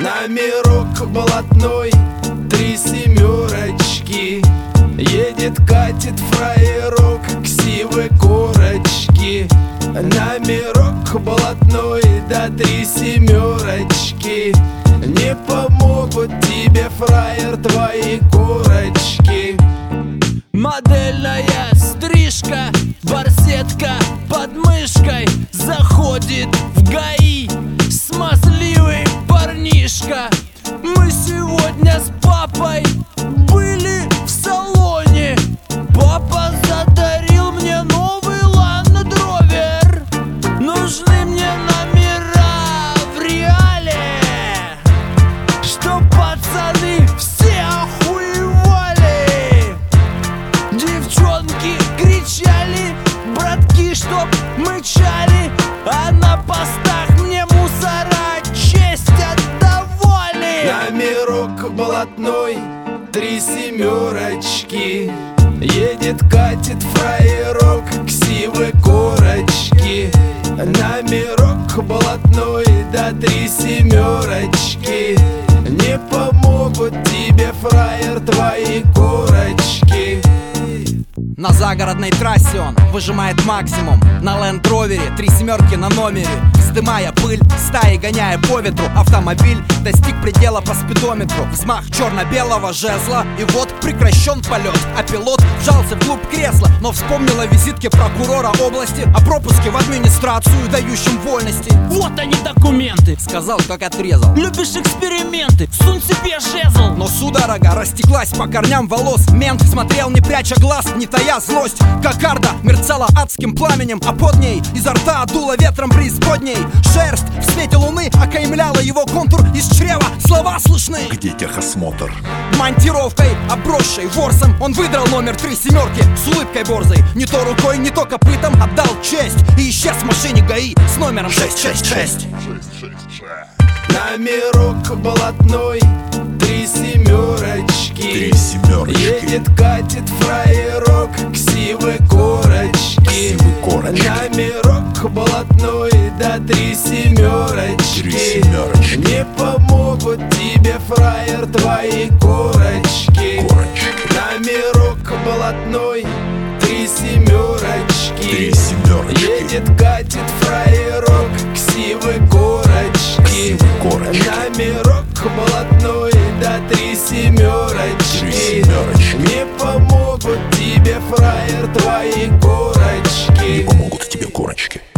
Номерок блатной, 3 семерочки. Едет, катит фраерок, ксивы корочки. Номерок блатной, да 3 семерочки. Не помогут тебе, фраер, твои корочки. Модельная стрижка, барсетка под мышкой. Заходит в ГАИ смазливый парнишка. Мы сегодня с папой были в салоне. Папа задарил мне новый Land Rover. Нужны мне номера в реале, чтоб пацаны все охуевали. Девчонки кричали, братки, чтоб мычали. А на постах мне мусора честь отдавали. Номерок блатной, 3 семерочки. Едет, катит фраерок, ксивы корочки. Номерок блатной, да 3 семерочки. Не помогут тебе, фраер, твои корочки. На загородной трассе он выжимает максимум. На Land Rover 3 семерки на номере. Вздымая пыль, стаи гоняя по ветру. Автомобиль достиг предела по спидометру. Взмах черно-белого жезла, и вот прекращен полет. А пилот вжался вглубь кресла, но вспомнил о визитке прокурора области, о пропуске в администрацию, дающем вольности. Вот они документы, сказал, как отрезал. любишь эксперименты, сунь себе жезл. Но судорога растеклась по корням волос. Мент смотрел, не пряча глаз, не тая злость. Кокарда мерцала адским пламенем, а под ней изо рта дуло ветром преисподней. Шерсть в свете луны окаймляла его контур. Из чрева слова слышны: где техосмотр? Монтировкой, обросшей ворсом, он выдрал номер 3 семерки с улыбкой борзой. Не то рукой, не то копытом отдал честь и исчез в машине ГАИ с номером 666. Номерок блатной, 3 семерочки. 3 семерочки. Едет, катит фраерок, ксивы корочки. Номерок блатной, да 3 семерочки. 3 семерочки. Не помогут тебе, фраер, твои корочки. Номерок блатной, 3 семерочки. 3 семерочки. Едет, катит фраерок, ксивы корочки. Номерок блатной, да 3 семерочки. 3 семерочки. Не помогут тебе, фраер, твои корочки. Не помогут тебе корочки.